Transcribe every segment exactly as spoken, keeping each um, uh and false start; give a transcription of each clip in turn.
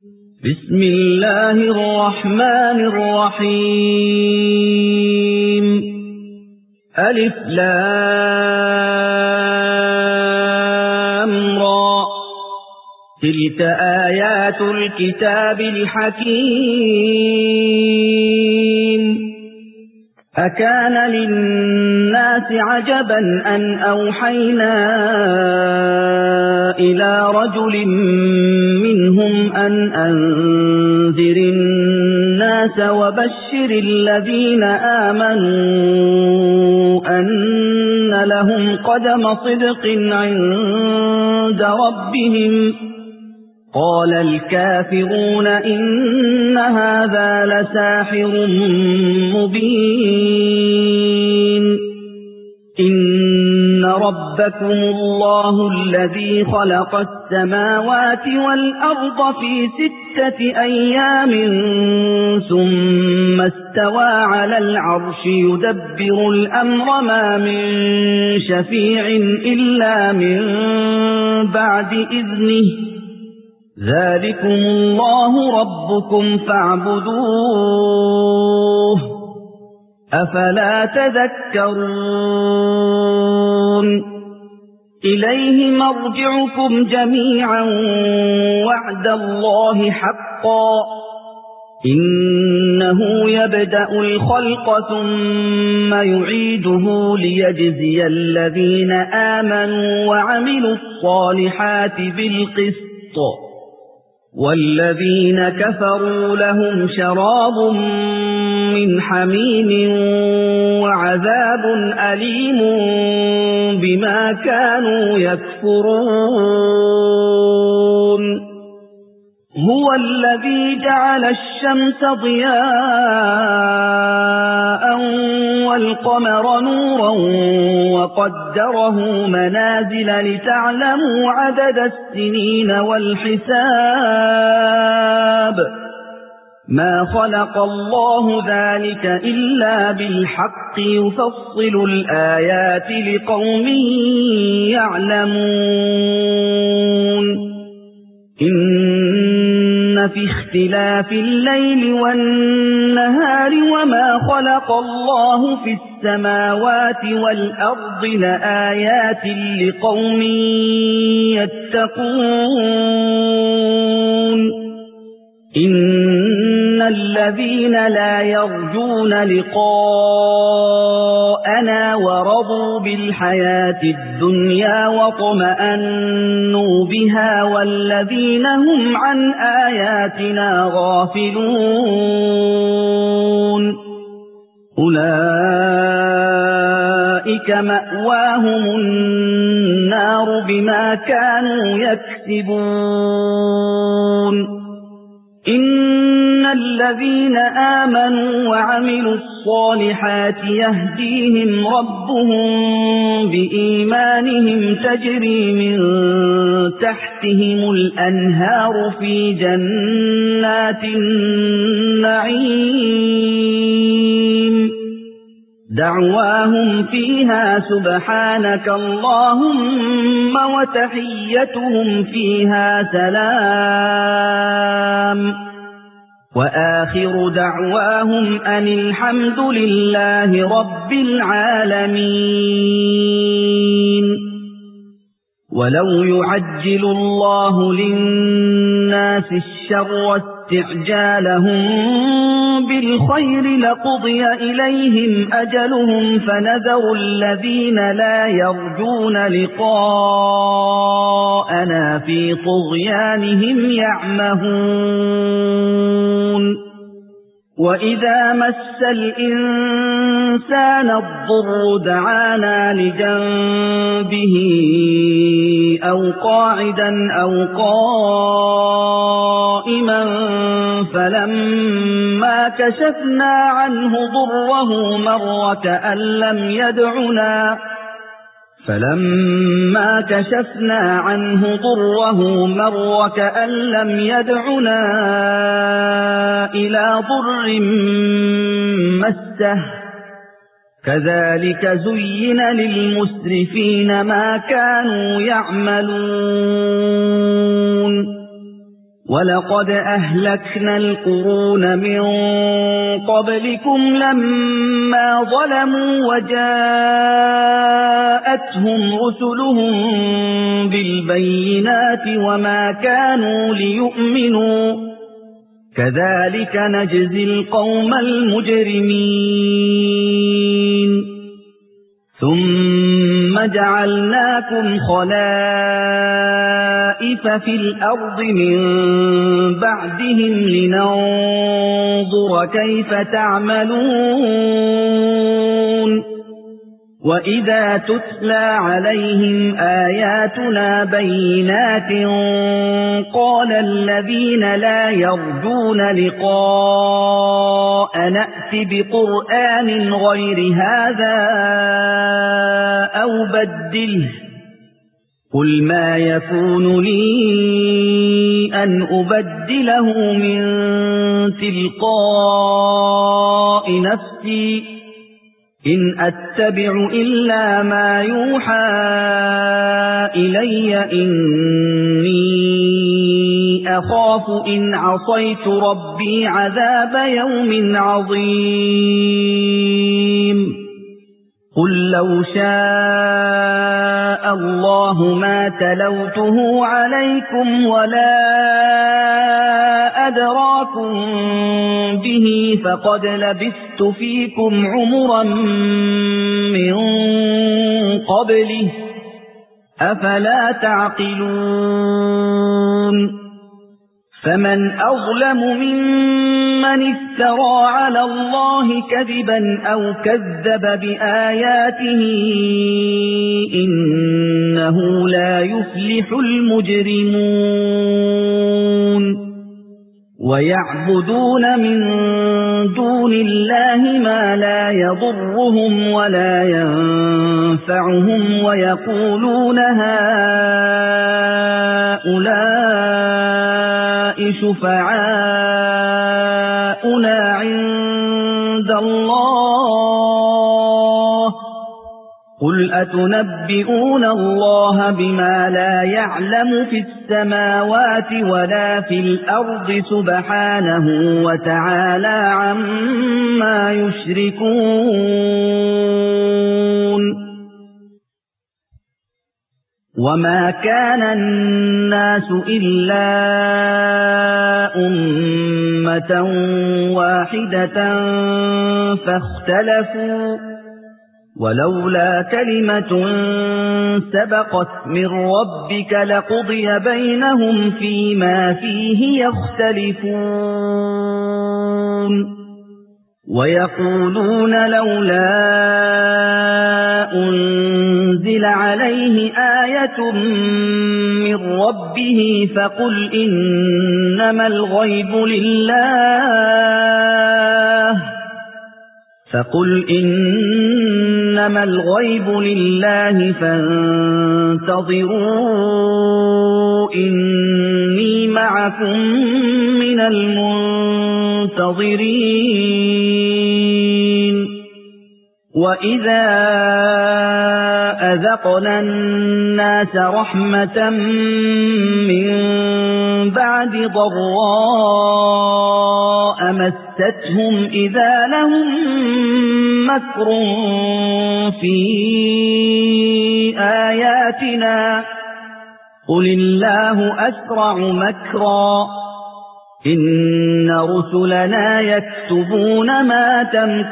بسم الله الرحمن الرحيم ألف لام را تلك آيات الكتاب الحكيم أكان للناس عجبا أن أوحينا إلى رجل منهم أن أنذر الناس وبشر الذين آمنوا أن لهم قدم صدق عند ربهم قال الكافرون إن هذا لساحر مبين إن ربكم الله الذي خلق السماوات والأرض في ستة أيام ثم استوى على العرش يدبر الأمر ما من شفيع إلا من بعد إذنه ذلكم الله ربكم فاعبدوه أفلا تذكرون إليه مرجعكم جميعا وعد الله حقا إنه يبدأ الخلق ثم يعيده ليجزي الذين آمنوا وعملوا الصالحات بالقسط والذين كفروا لهم شراب من حميم وعذاب أليم بما كانوا يكفرون هو الذي جعل الشمس ضياء والقمر نورا وقدره منازل لتعلموا عدد السنين والحساب ما خلق الله ذلك إلا بالحق يفصل الآيات لقوم يعلمون إن في اختلاف الليل والنهار وما خلق الله في السماوات والأرض لآيات لقوم يتقون إن الذين لا يرجون لقاءنا ورضوا بالحياة الدنيا واطمأنوا بها والذين هم عن آياتنا غافلون أولئك مأواهم النار بما كانوا يكسبون إن الذين آمنوا وعملوا الصالحات يهديهم ربهم بإيمانهم تجري من تحتهم الأنهار في جنات النعيم دعواهم فيها سبحانك اللهم وتحيتهم فيها سلام وآخر دعواهم أن الحمد لله رب العالمين ولو يعجل الله للناس الشر استعجالهم بالخير لقضي إليهم أجلهم فنذر الذين لا يرجون لقاءنا في طغيانهم يعمهون وإذا مس الإنسان الضر دعانا لجنبه أو قاعدا أو قائما فلما كشفنا عنه ضره مر كأن لم يدعنا فلما كشفنا عنه ضره مر كأن لم يدعنا إلى ضر مسه كذلك زين للمسرفين ما كانوا يعملون وَلَقَدْ أَهْلَكْنَا الْقُرُونَ مِنْ قَبْلِكُمْ لَمَّا ظَلَمُوا وَجَاءَتْهُمْ رُسُلُهُم بِالْبَيِّنَاتِ وَمَا كَانُوا لِيُؤْمِنُوا كَذَلِكَ نَجْزِي الْقَوْمَ الْمُجْرِمِينَ ثُمَّ جَعَلْنَاكُمْ خَلَائِفَ فِي الْأَرْضِ مِنْ بَعْدِهِمْ لِنَنْظُرَ كَيْفَ تَعْمَلُونَ وَإِذَا تُتْلَى عَلَيْهِمْ آيَاتُنَا بَيِّنَاتٍ قَالَ الَّذِينَ لَا يَرْجُونَ لِقَاءَنَا ائْتِ بِقُرْآنٍ غَيْرِ هَذَا أَوْ بَدِّلْهُ قُلْ مَا يَكُونُ لِي أَنْ أُبَدِّلَهُ مِنْ تِلْقَاءِ نَفْسِي إِنْ أَتَّبِعُ إِلَّا مَا يُوحَى إِلَيَّ إِنِّي أَخَافُ إِنْ عَصَيْتُ رَبِّي عَذَابَ يَوْمٍ عَظِيمٍ قُل لَّوْ شَاءَ اللَّهُ مَا تَلَوْتُهُ عَلَيْكُمْ وَلَا أَدْرَاكُمْ بِهِ فَقَدْ لَبِثْتُ فِيكُمْ عُمُرًا مِّن قَبْلِهِ أَفَلَا تَعْقِلُونَ فَمَنْ أَظْلَمُ مِمَّنِ افْتَرَى عَلَى اللَّهِ كَذِبًا أَوْ كَذَّبَ بِآيَاتِهِ إِنَّهُ لَا يُفْلِحُ الْمُجْرِمُونَ وَيَعْبُدُونَ مِن دُونِ اللَّهِ مَا لَا يَضُرُّهُمْ وَلَا يَنفَعُهُمْ وَيَقُولُونَ هَؤُلَاءِ شُفَعَاؤُنَا عِندَ اللَّهِ قُلْ أَتُنَبِّئُونَ اللَّهَ بِمَا لَا يَعْلَمُ فِي السَّمَاوَاتِ وَلَا فِي الْأَرْضِ سُبْحَانَهُ وَتَعَالَى عَمَّا يُشْرِكُونَ وَمَا كَانَ النَّاسُ إِلَّا أُمَّةً وَاحِدَةً فَاخْتَلَفُوا وَلَوْلَا كَلِمَةٌ سَبَقَتْ مِنْ رَبِّكَ لَقُضِيَ بَيْنَهُمْ فِيمَا فِيهِ يَخْتَلِفُونَ وَيَقُولُونَ لَوْلَا أُنْزِلَ عَلَيْهِ آيَةٌ مِّن رَّبِّهِ فَقُلْ إِنَّمَا الْغَيْبُ لِلَّهِ فَقُلْ إِنَّمَا الْغَيْبُ لِلَّهِ فَانتَظِرُوا إِنِّي مَعَكُمْ مِنَ الْمُنتَظِرِينَ وَإِذَا أَذَقْنَا النَّاسَ رَحْمَةً مِّن بَعْدِ ضَرَّاءَ مَسَّتْهُمْ إِذَا لَهُم مَّكْرٌ فِي آيَاتِنَا قُلِ اللَّهُ أَسْرَعُ مَكْرًا إِنَّ رُسُلَنَا يَكْتُبُونَ مَا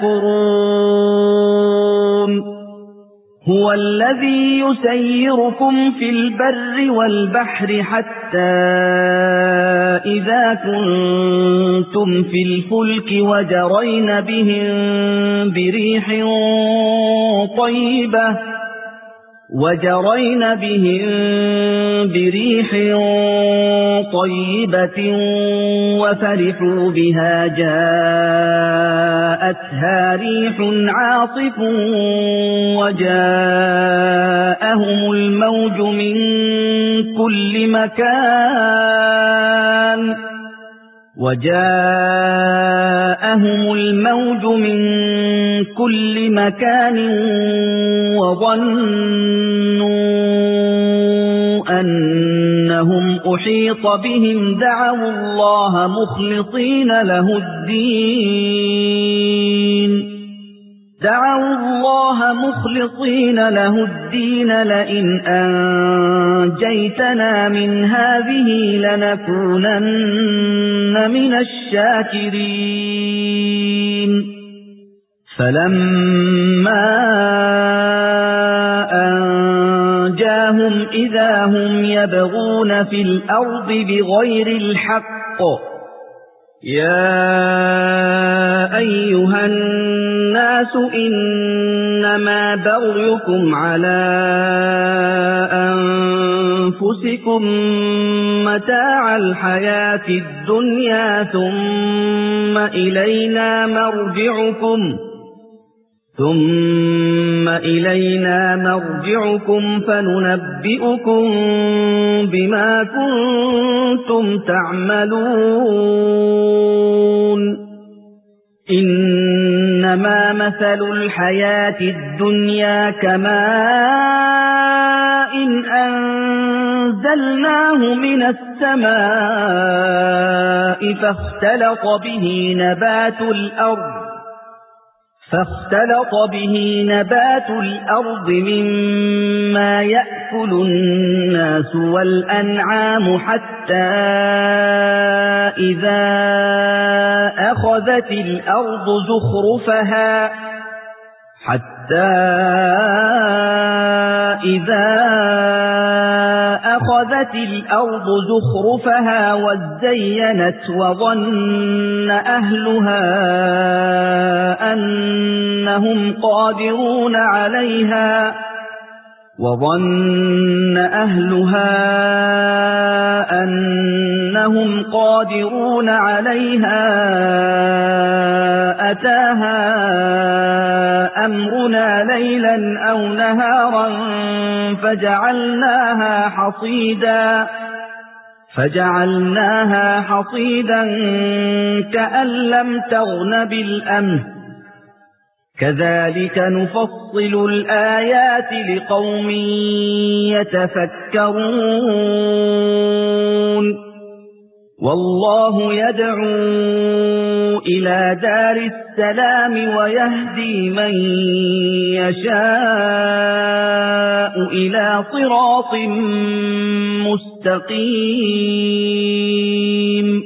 تَمْكُرُونَ هُوَ الَّذِي يُسَيِّرُكُمْ فِي الْبَرِّ وَالْبَحْرِ حَتَّى إِذَا كُنتُمْ فِي الْفُلْكِ وَجَرَيْنَ بِهِم بِرِيحٍ طَيِّبَةٍ وَجَرَيْنَ بِهِم بِرِيحٍ طَيِّبَةٍ وَفَرِحُوا بِهَا جَاءَتْهَا رِيحٌ عَاصِفٌ وَجَاءَهُمُ الْمَوْجُ مِنْ كُلِّ مَكَانٍ وَجَاءَهُمُ الْمَوْجُ مِنْ كُلِّ مَكَانٍ وَظَنُّوا أنهم أحيط بهم دعوا الله مخلصين له الدين دعوا الله مخلصين له الدين لئن أنجيتنا من هذه لنكونن من الشاكرين فلما أنجاهم إذا هم يبغون في الأرض بغير الحق يا أيها الناس إنما بغيكم على أنفسكم متاع الحياة الدنيا ثم إلينا مرجعكم ثم إلينا مرجعكم فننبئكم بما كنتم تعملون إنما مثل الحياة الدنيا كماء إن أنزلناه من السماء فاختلط به نبات الأرض فاختلط به نبات الأرض مما يأكل الناس والأنعام حتى إذا أخذت الأرض زخرفها حتى إذا أخذت الأرض زخرفها وزينت وظن أهلها أنهم قادرون عليها وظن أهلها أنهم قادرون عليها أتاها أمرنا ليلا أو نهارا فجعلناها حصيدا فجعلناها حصيدا كأن لم تغن بالأمس كذلك نفصل الآيات لقوم يتفكرون والله يدعو إلى دار السلام ويهدي من يشاء إلى صراط مستقيم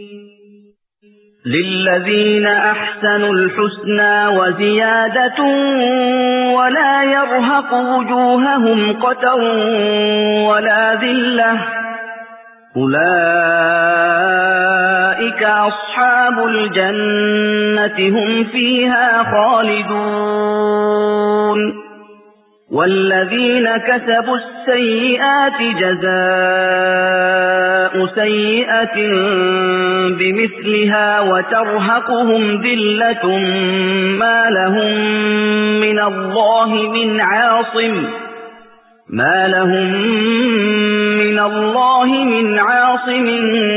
للذين أحسنوا الحسنى وزيادة ولا يرهق وجوههم قتر ولا ذلة أولئك أصحاب الجنة هم فيها خالدون والذين كسبوا السيئات جزاء سيئة بمثلها وترهقهم ذلة ما لهم من الله من عاصم ما لهم من الله من عاصم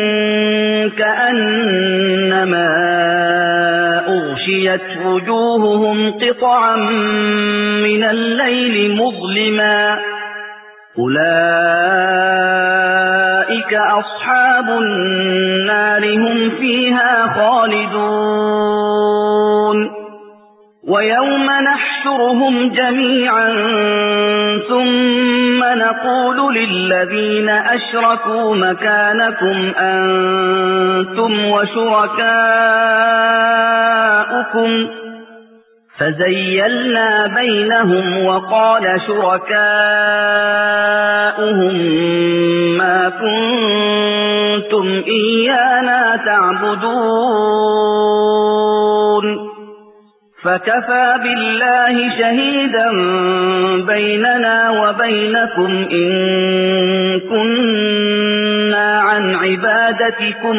كأنما أغشيت وجوههم قطعا من الليل مظلما أولئك أصحاب النار هم فيها خالدون ويوم نحشرهم جميعا ثم نقول للذين أشركوا مكانكم أنتم وشركاؤكم فزيلنا بينهم وقال شركاؤهم ما كنتم إيانا تعبدون فكفى بالله شهيدا بيننا وبينكم إن كنا عن عبادتكم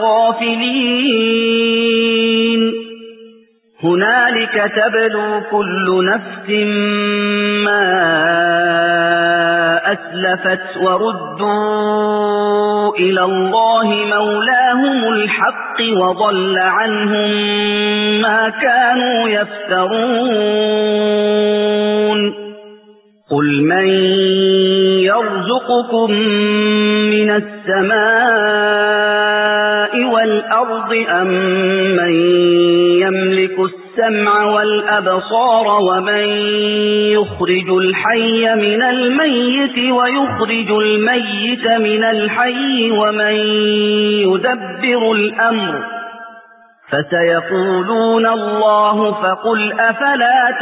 لغافلين هنالك تبلو كل نفس ما أسلفت وردوا إلى الله مولاهم الحق وضل عنهم ما كانوا يفترون قل من يرزقكم من السماء والأرض أم من يملك السمع والأبصار ومن يخرج الحي من الميت ويخرج الميت من الحي ومن يدبر الأمر فسيقولون الله فقل أفلا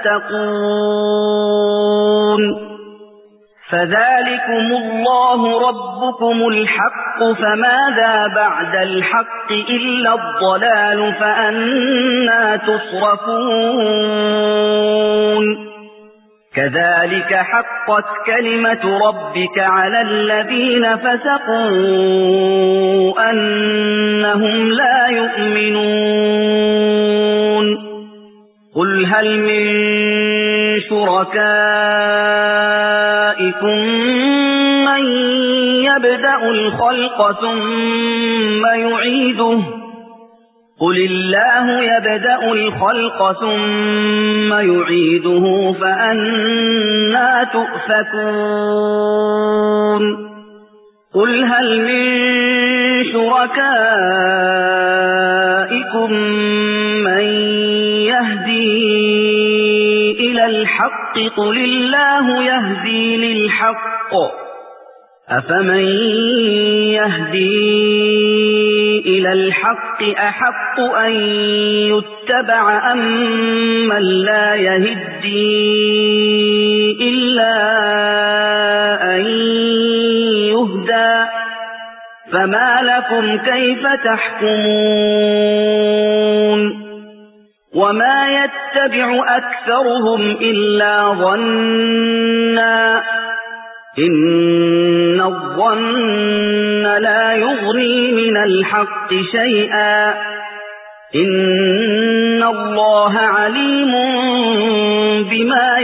تتقون فذلكم الله ربكم الحق فماذا بعد الحق إلا الضلال فأنى تصرفون كذلك حقت كلمة ربك على الذين فسقوا أنهم لا يؤمنون قل هل من شركائكم من يبدأ الخلق ثم يعيده قل الله يبدأ الخلق ثم يعيده فأنى تؤفكون قل هل من شركائكم من يهدي إلى الحق قل الله يهدي للحق أفمن يهدي إلى الحق أحق أن يتبع أم من لا يهدي إلا أن يهدى فما لكم كيف تحكمون وما يتبع أكثرهم إلا ظنّا إن الظن لا يغني من الحق شيئا إن الله عليم بما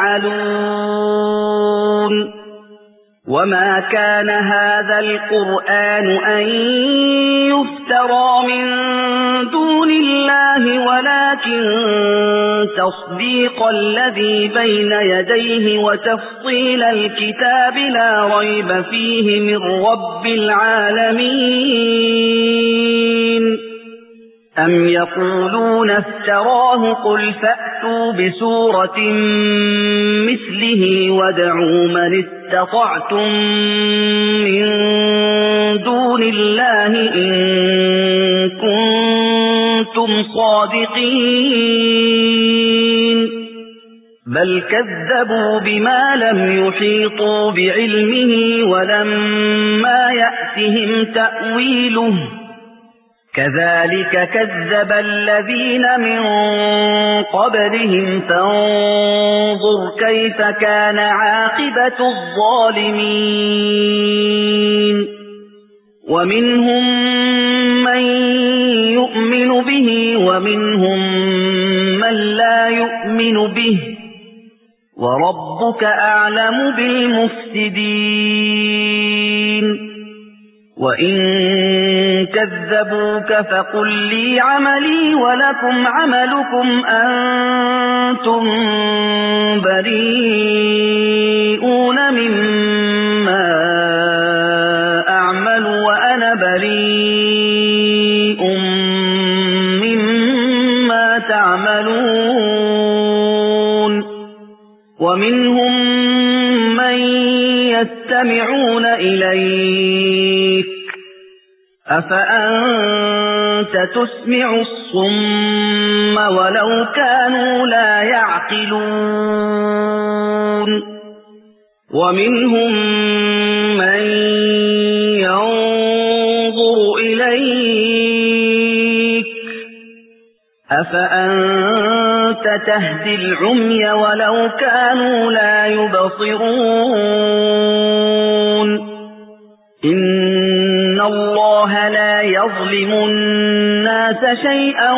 يفعلون وما كان هذا القرآن أن يفترى من دون الله ولكن تصديق الذي بين يديه وتفصيل الكتاب لا ريب فيه من رب العالمين أم يقولون افتراه قل فأتوا بسورة مثله وادعوا من استطعتم من دون الله إن كنتم صادقين بل كذبوا بما لم يحيطوا بعلمه ولما يأتهم تأويله كذلك كذب الذين من قبلهم فانظر كيف كان عاقبة الظالمين ومنهم من يؤمن به ومنهم من لا يؤمن به وربك أعلم بالمفسدين وإن كذبوك فقل لي عملي ولكم عملكم أنتم بريئون مما أعمل وأنا بريء مما تعملون ومنهم من يستمعون إليك أفأنت تسمع الصم ولو كانوا لا يعقلون ومنهم من ينظر إليك أفأنت تهدي العمي ولو كانوا لا يبصرون إن الله لا يظلم الناس شيئا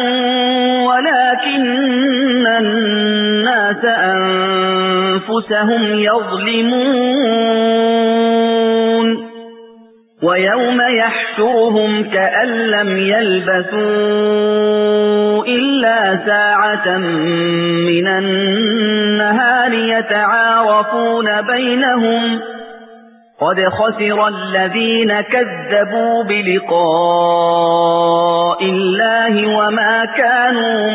ولكن الناس أنفسهم يظلمون ويوم يحشرهم كأن لم يلبثوا إلا ساعة من النهار يتعارفون بينهم قد خسر الذين كذبوا بلقاء الله وما كانوا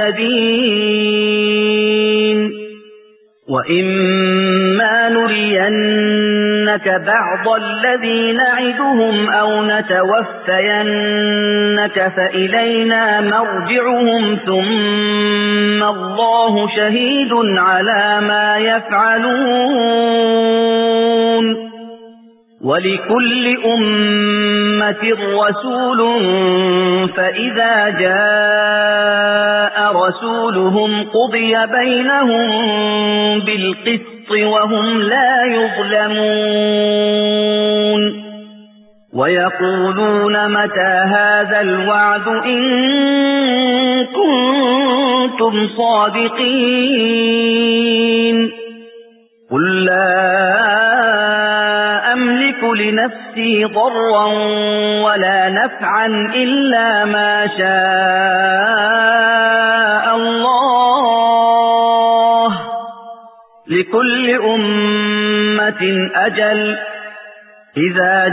مهتدين وإما نرينك بعض الذي نعدهم أو نتوفينك فإلينا مرجعهم ثم الله شهيد على ما يفعلون ولكل أمة رسول فإذا جاء رسولهم قضي بينهم بالقسط وهم لا يظلمون ويقولون متى هذا الوعد إن كنتم صادقين قل لا أملك لنفسي ضرا ولا نفعا إلا ما شاء الله لكل أمة أجل إذا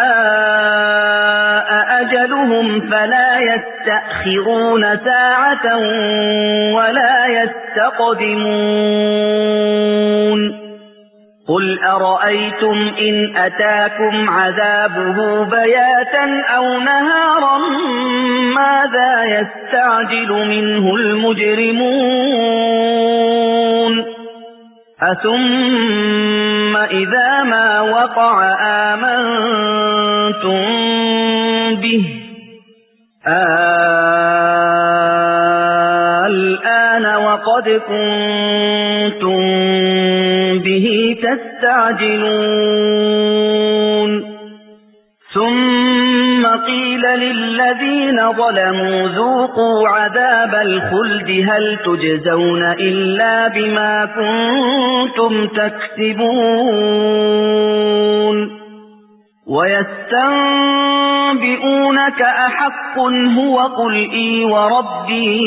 جاء أجلهم فلا يستأخرون ساعة ولا يستقدمون قل أرأيتم إن أتاكم عذابه بياتا أو نهارا ماذا يستعجل منه المجرمون أثم إذا ما وقع آمنتم به الآن وقد كنتم به تستعجلون ثم قيل للذين ظلموا ذوقوا عذاب الخلد هل تجزون إلا بما كنتم تكسبون ويستنبئونك أحق هو قل إي وربي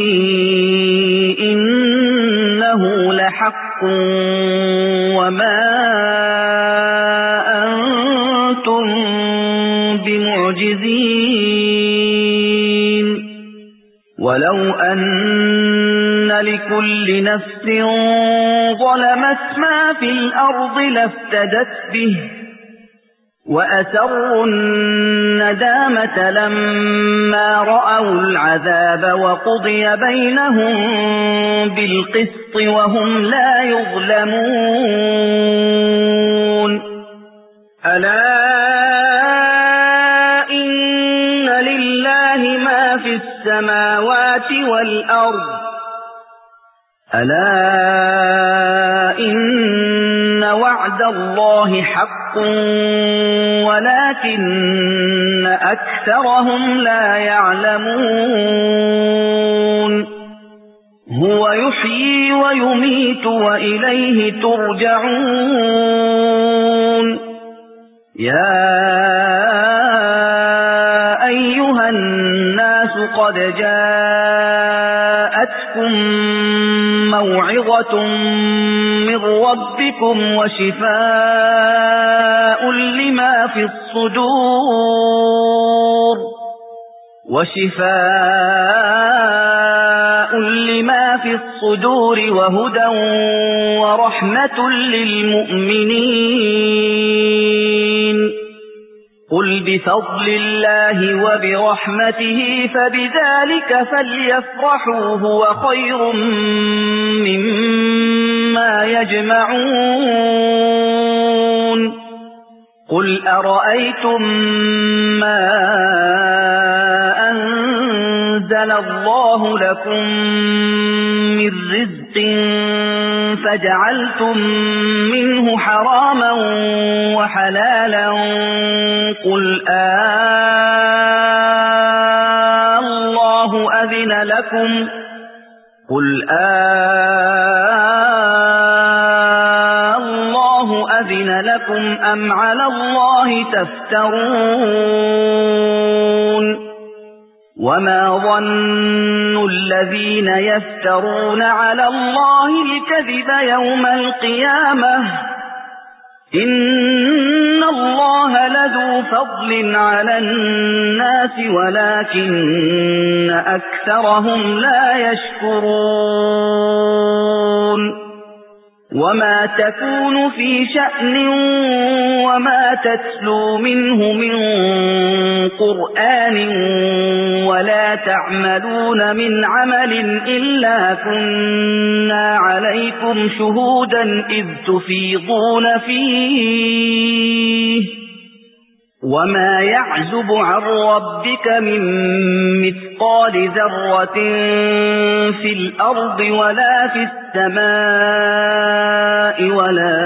إنه لحق وما أنتم بمعجزين ولو أن لكل نفس ظلمت ما في الأرض لافتدت به وأسروا الندامة لما رأوا العذاب وقضي بينهم بالقسط وهم لا يظلمون ألا إن لله ما في السماوات والأرض ألا إن وعد الله حق ولكن أكثرهم لا يعلمون هو يحيي ويميت وإليه ترجعون يا أيها الناس قد جاءتكم موعظة من ربكم وشفاء لما في الصدور وشفاء لما في الصدور وهدى ورحمة للمؤمنين قل بفضل الله وبرحمته فبذلك فليفرحوا هو خير مما يجمعون قل أرأيتم ما أنزل الله لكم من رزق فجعلتم منه حراما وحلالا قل آه الله أذن لكم قل آه الله أذن لكم أم على الله تفترون وما ظن الذين يفترون على الله الكذب يوم القيامة إن الله لذو فضل على الناس ولكن أكثرهم لا يشكرون وما تكون في شأن وما تتلو منه من قرآن ولا تعملون من عمل إلا كنا عليكم شهودا إذ تفيضون فيه وما يعزب عن ربك من مثقال ذرة في الأرض ولا في السماء ولا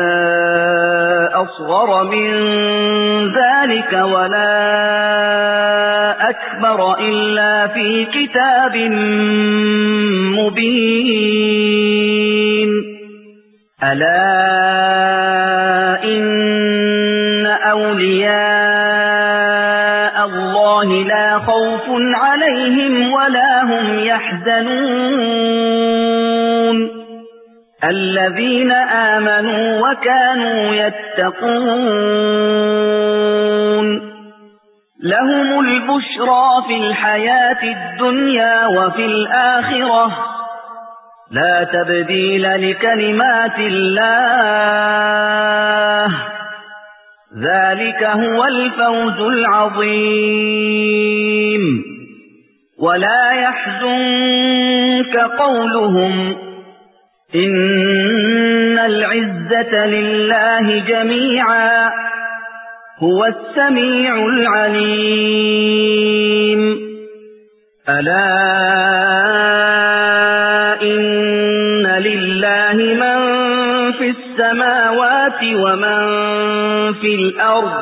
أصغر من ذلك ولا أكبر إلا في كتاب مبين ألا إن أولياء الله لا خوف عليهم ولا هم يحزنون الذين آمنوا وكانوا يتقون لهم البشرى في الحياة الدنيا وفي الآخرة لا تبديل لكلمات الله ذلك هو الفوز العظيم ولا يحزنك قولهم إن العزة لله جميعا هو السميع العليم ألا إن لله من في السماوات ومن في الأرض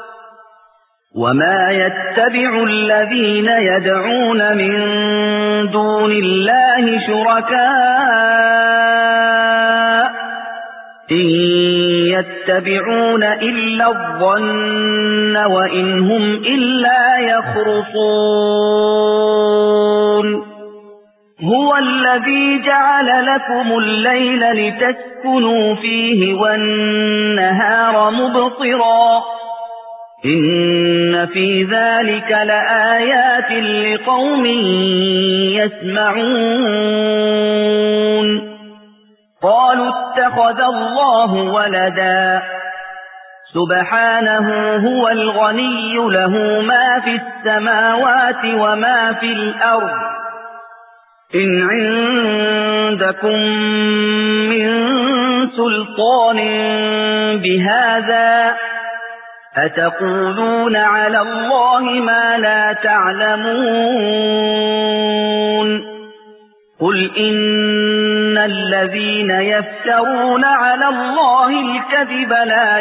وما يتبع الذين يدعون من دون الله شركاء إن يتبعون إلا الظن وإن هم إلا يخرصون هو الذي جعل لكم الليل لتسكنوا فيه والنهار مبصرا إن في ذلك لآيات لقوم يسمعون قالوا اتخذ الله ولدا سبحانه هو الغني له ما في السماوات وما في الأرض إن عندكم من سلطان بهذا أتقولون على الله ما لا تعلمون قل إن الذين يفترون على الله الكذب لا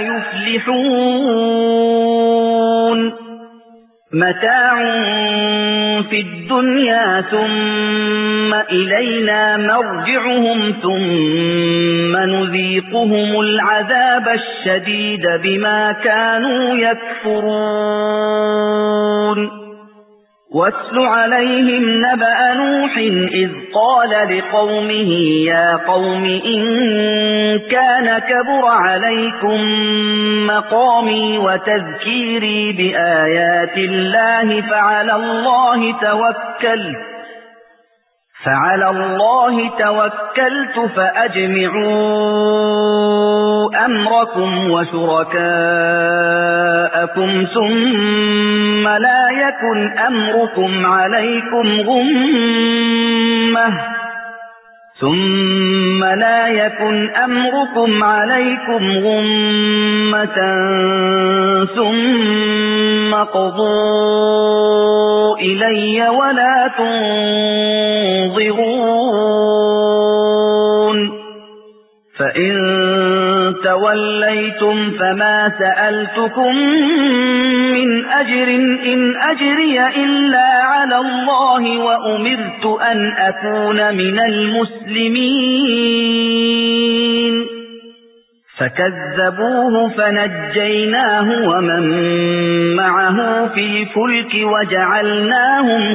يفلحون متاع في الدنيا ثم إلينا مرجعهم ثم نذيقهم العذاب الشديد بما كانوا يكفرون واتل عليهم نبأ نوح إذ قال لقومه يا قوم إن كان كبر عليكم مقامي وتذكيري بآيات الله فعلى الله توكلت فعلى الله توكلت فأجمعوا أمركم وشركاءكم ثم لا يكن أمركم عليكم غمة ثم لا يكن أمركم عليكم غمة ثم قضوا إلي ولا تنظرون فإن توليتم فما سألتكم من أجر إن أجري إلا على الله وأمرت أن أكون من المسلمين فكذبوه فنجيناه ومن معه في الفلك وجعلناهم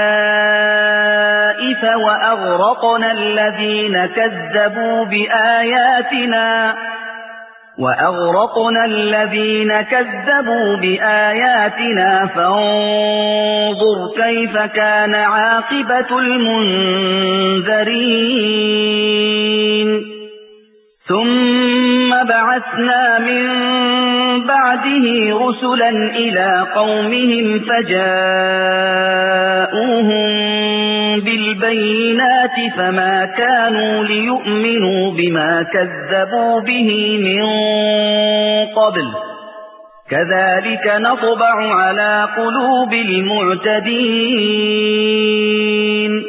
خلائف وأغرقنا الذين كذبوا بآياتنا وأغرقنا الذين كذبوا بآياتنا فانظر كيف كان عاقبة المنذرين ثم بعثنا من بعده رسلا إلى قومهم فجاءوهم بالبينات فما كانوا ليؤمنوا بما كذبوا به من قبل كذلك نطبع على قلوب المعتدين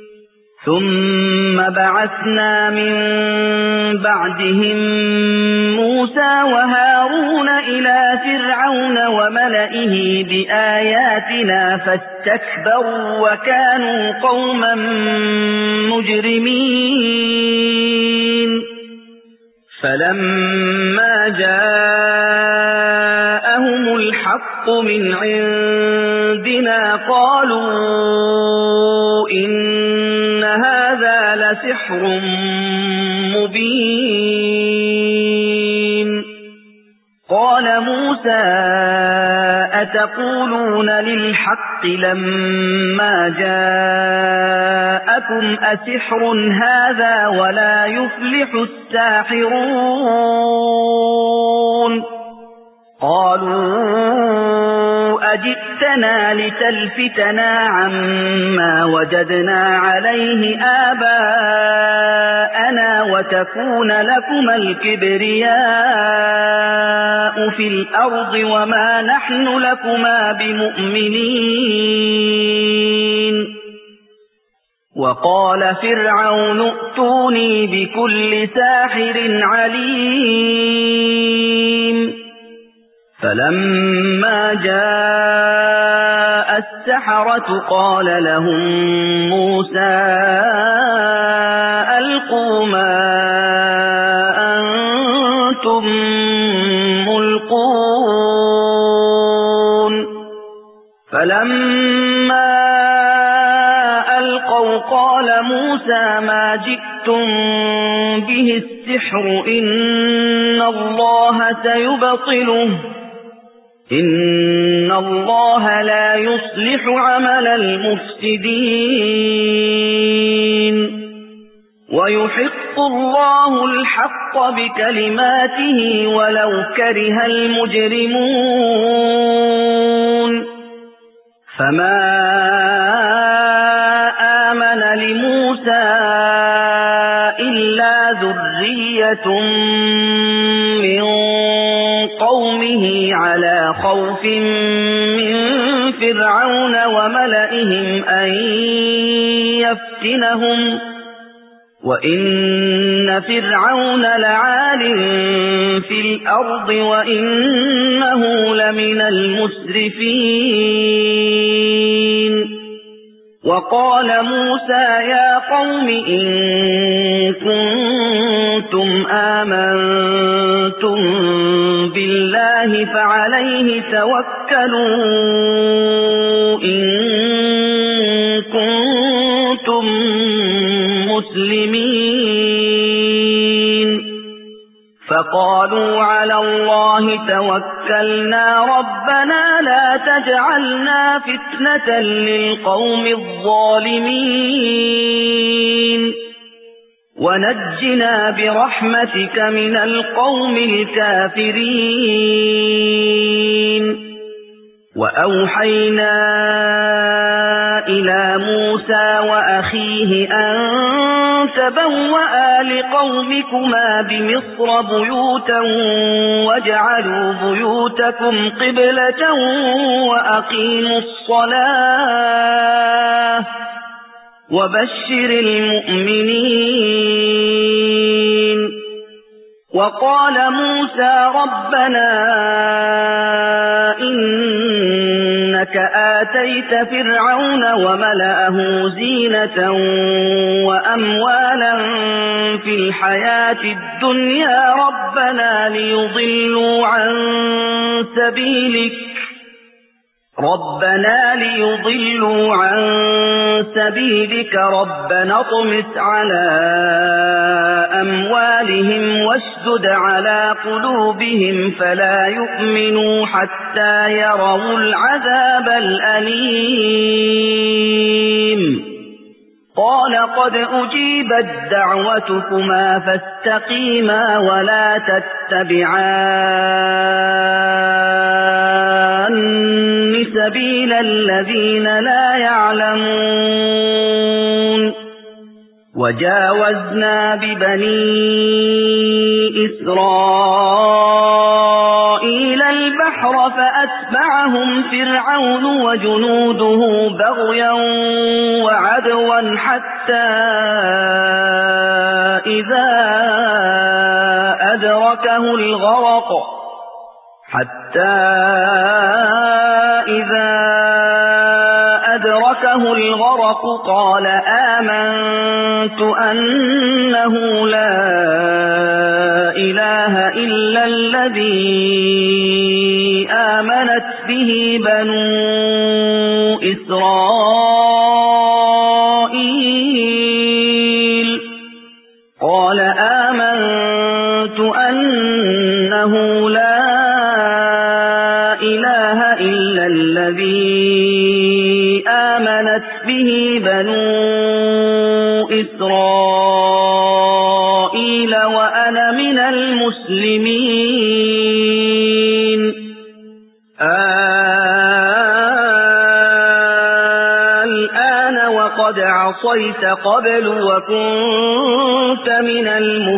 ثم بعثنا من بعدهم موسى وهارون إلى فرعون وملئه بآياتنا فاستكبروا وكانوا قوما مجرمين فلما جاءهم الحق من عندنا قالوا إن هذا لسحر مبين قال موسى أتقولون للحق لما جاءكم أسحر هذا ولا يفلح الساحرون قالوا أجئتنا لتلفتنا عما وجدنا عليه آباءنا وتكون لكما الكبرياء في الأرض وما نحن لكما بمؤمنين وقال فرعون ائتوني بكل ساحر عليم فلما جاء السحرة قال لهم موسى ألقوا ما أنتم ملقون فلما ألقوا قال موسى ما جئتم به السحر إن الله سيبطله إن الله لا يصلح عمل المفسدين ويحق الله الحق بكلماته ولو كره المجرمون فما آمن لموسى إلا ذرية من قومه على خوف من فرعون وملئهم أن يفتنهم وإن فرعون لعال في الأرض وإنه لمن المسرفين وقال موسى يا قوم إن كنتم آمنتم بالله فعليه توكلوا إن كنتم مسلمين فقالوا على الله توكلنا ربنا لا تجعلنا فتنة للقوم الظالمين ونجنا برحمتك من القوم الكافرين وأوحينا إلى موسى وأخيه أن تبوأ لقومكما بمصر بيوتا واجعلوا بيوتكم قبلة وأقيموا الصلاة وبشر المؤمنين وقال موسى ربنا إنك آتيت فرعون وملأه زينة وأموالا في الحياة الدنيا ربنا ليضلوا عن سبيلك ربنا ليضلوا عن سبيلك ربنا اطمس على أموالهم واشدد على قلوبهم فلا يؤمنوا حتى يروا العذاب الأليم قال قد أجيبت دعوتكما فاستقيما ولا تتبعان سبيل الذين لا يعلمون وجاوزنا ببني إسرائيل البحر فأتبعهم فرعون وجنوده بغيا وعدوا حتى إذا أدركه الغرق حتى إذا أدركه الغرق قال آمنت أنه لا إله إلا الذي آمنت به بنو إسرائيل قال آمنت أنه لا إله إلا الذي آمنت به بنو إسرائيل وأنا من المسلمين الآن وقد عصيت قبل وكنت من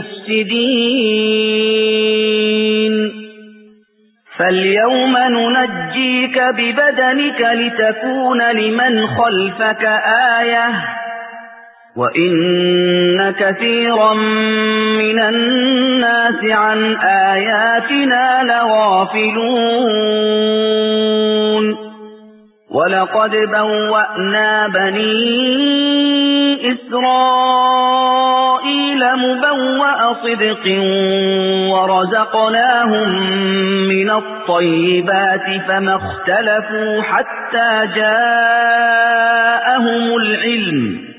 المفسدين فاليوم ننجيك ببدنك لتكون لمن خلفك آية وإن كثيرا من الناس عن آياتنا لغافلون ولقد بوأنا بني إسرائيل مبوأ صدق ورزقناهم من الطيبات فما اختلفوا حتى جاءهم العلم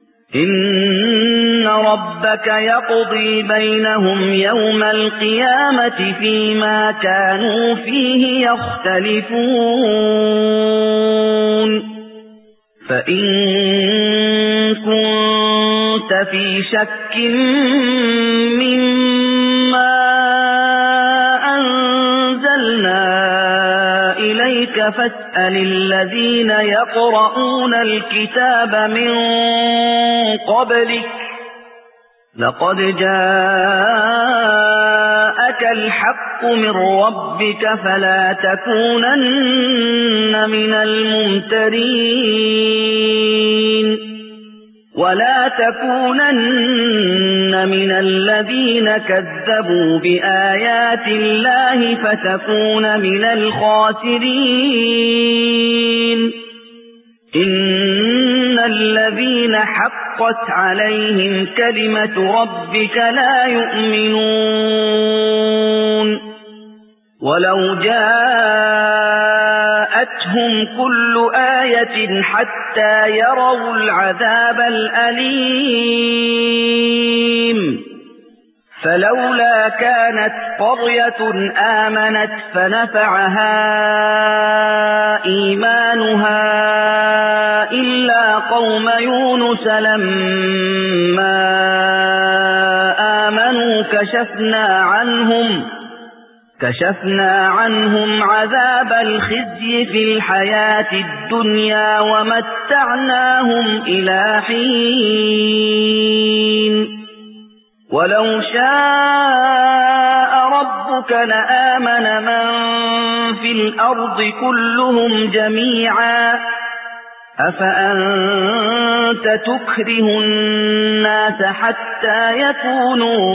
إن ربك يقضي بينهم يوم القيامة فيما كانوا فيه يختلفون فإن كنت في شك مما أنزلنا إليك فاسأل الذين يقرؤون الكتاب من قبلك لقد جاءك الحق من ربك فلا تكونن من الممترين ولا تكونن من الذين كذبوا بآيات الله فتكون من الخاسرين إن الذين حقت عليهم كلمة ربك لا يؤمنون ولو جاءتهم كل آية حتى يروا العذاب الأليم فلولا كانت قرية آمنت فنفعها إيمانها إلا قوم يونس لما آمنوا كشفنا عنهم كشفنا عنهم عذاب الخزي في الحياة الدنيا ومتعناهم إلى حين ولو شاء ربك لآمن من في الأرض كلهم جميعا أفأنت تكره الناس حتى يكونوا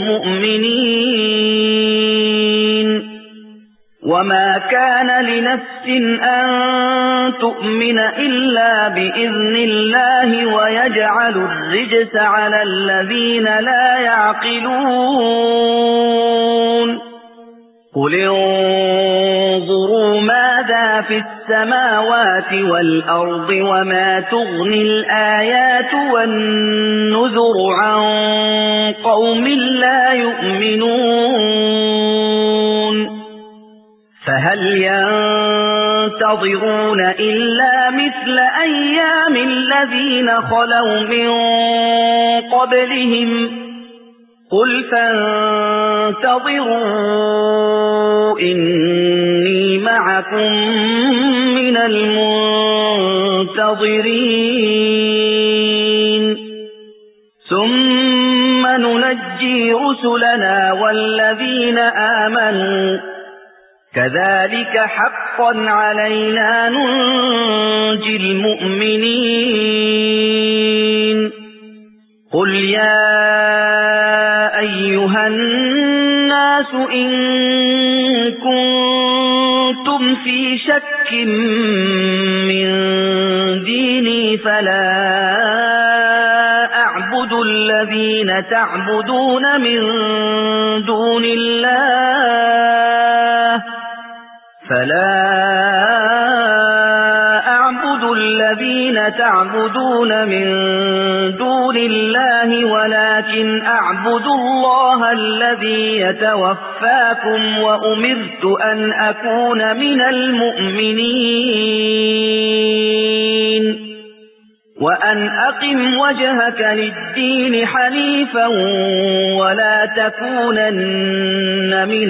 مؤمنين وما كان لنفس أن تؤمن إلا بإذن الله ويجعل الرجس على الذين لا يعقلون قل انظروا ماذا في السماوات والأرض وما تغني الآيات والنذر عن قوم لا يؤمنون فهل ينتظرون إلا مثل أيام الذين خلوا من قبلهم قل فانتظروا إني معكم من المنتظرين ثم ننجي رسلنا والذين آمنوا كذلك حقا علينا ننجي المؤمنين قل يا أيها الناس إن كنتم في شك من ديني فلا أعبد الذين تعبدون من دون الله فلا أعبد الذين تعبدون من دون الله ولكن أعبد الله الذي يتوفاكم وأمرت أن أكون من المؤمنين وأن أقم وجهك للدين حنيفا ولا تكونن من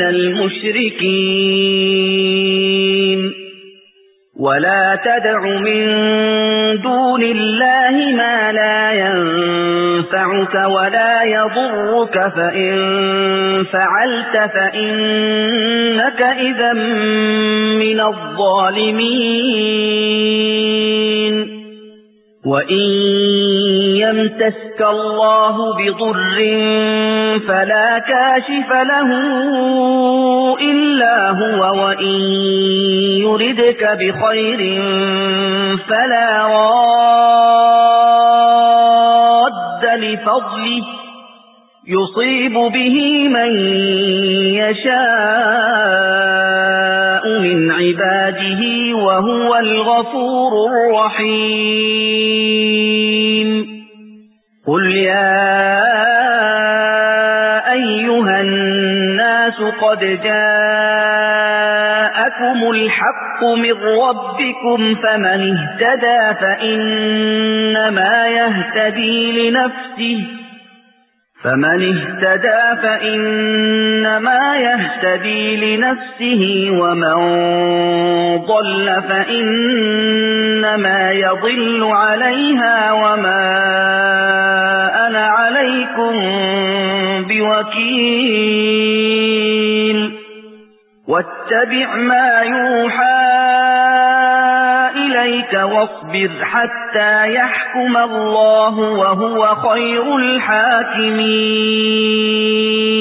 المشركين ولا تدع من دون الله ما لا ينفعك ولا يضرك فإن فعلت فإنك إذا من الظالمين وإن يمسسك الله بضر فلا كاشف له إلا هو وإن يردك بخير فلا راد لفضله يصيب به من يشاء من عباده وهو الغفور الرحيم قل يا أيها الناس قد جاءكم الحق من ربكم فمن اهتدى فإنما يهتدي لنفسه فمن اهتدى فإنما يهتدي لنفسه ومن ضل فإنما يضل عليها وما أنا عليكم بوكيل واتبع ما يوحى إليك واصبر حتى يحكم الله وهو خير الحاكمين